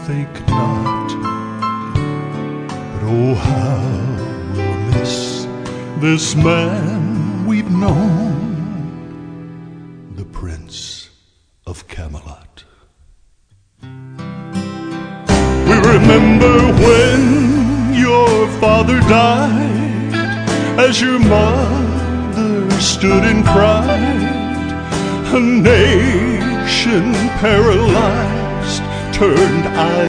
think not. But oh, how we'll miss this man we've known, the Prince of Camelot. We remember when your father died, as your mother stood and cried. A nation paralyzed turned eyes